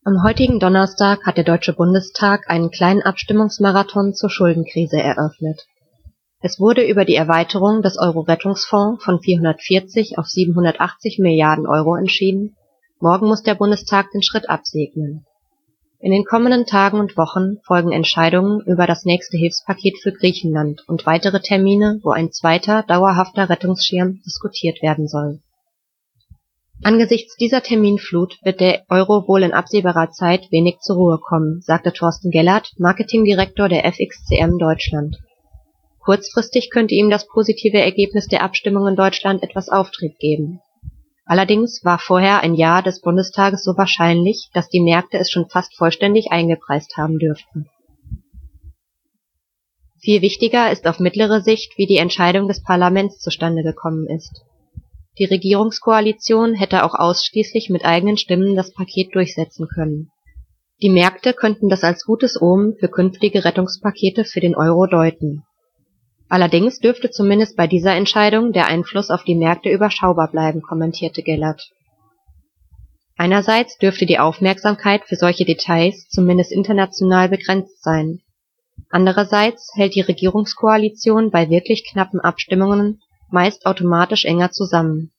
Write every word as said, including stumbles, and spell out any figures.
Am heutigen Donnerstag hat der Deutsche Bundestag einen kleinen Abstimmungsmarathon zur Schuldenkrise eröffnet. Es wurde über die Erweiterung des Euro-Rettungsfonds von vierhundertvierzig auf siebenhundertachtzig Milliarden Euro entschieden. Morgen muss der Bundestag den Schritt absegnen. In den kommenden Tagen und Wochen folgen Entscheidungen über das nächste Hilfspaket für Griechenland und weitere Termine, wo ein zweiter, dauerhafter Rettungsschirm diskutiert werden soll. Angesichts dieser Terminflut wird der Euro wohl in absehbarer Zeit wenig zur Ruhe kommen, sagte Thorsten Gellert, Marketingdirektor der F X C M Deutschland. Kurzfristig könnte ihm das positive Ergebnis der Abstimmung in Deutschland etwas Auftrieb geben. Allerdings war vorher ein Ja des Bundestages so wahrscheinlich, dass die Märkte es schon fast vollständig eingepreist haben dürften. Viel wichtiger ist auf mittlere Sicht, wie die Entscheidung des Parlaments zustande gekommen ist. Die Regierungskoalition hätte auch ausschließlich mit eigenen Stimmen das Paket durchsetzen können. Die Märkte könnten das als gutes Omen für künftige Rettungspakete für den Euro deuten. Allerdings dürfte zumindest bei dieser Entscheidung der Einfluss auf die Märkte überschaubar bleiben, kommentierte Gellert. Einerseits dürfte die Aufmerksamkeit für solche Details zumindest international begrenzt sein. Andererseits hält die Regierungskoalition bei wirklich knappen Abstimmungen meist automatisch enger zusammen.